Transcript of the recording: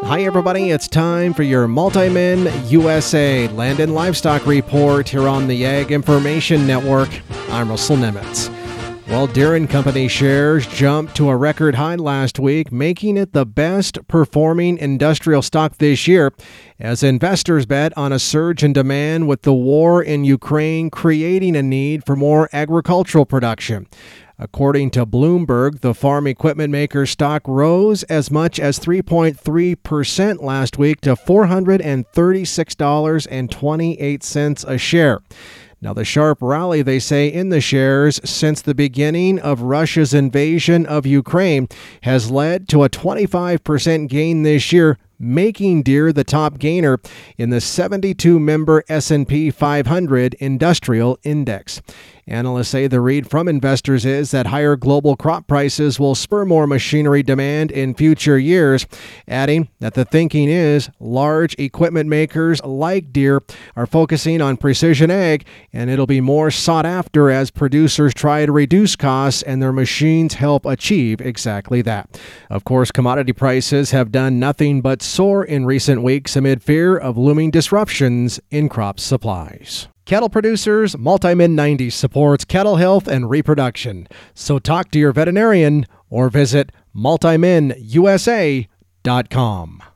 Hi everybody, it's time for your Multimin USA Land and Livestock Report here on the Ag Information Network. I'm Russell Nemitz. Well, Deere & Company shares jumped to a record high last week, making it the best performing industrial stock this year as investors bet on a surge in demand with the war in Ukraine creating a need for more agricultural production. According to Bloomberg, the farm equipment maker's stock rose as much as 3.3% last week to $436.28 a share. Now, the sharp rally, they say, in the shares since the beginning of Russia's invasion of Ukraine has led to a 25% gain this year, making Deere the top gainer in the 72-member S&P 500 Industrial Index. Analysts say the read from investors is that higher global crop prices will spur more machinery demand in future years, adding that the thinking is large equipment makers like Deere are focusing on precision ag, and it'll be more sought after as producers try to reduce costs and their machines help achieve exactly that. Of course, commodity prices have done nothing but soar in recent weeks amid fear of looming disruptions in crop supplies. Cattle producers, Multimin 90 supports cattle health and reproduction. So talk to your veterinarian or visit multiminusa.com.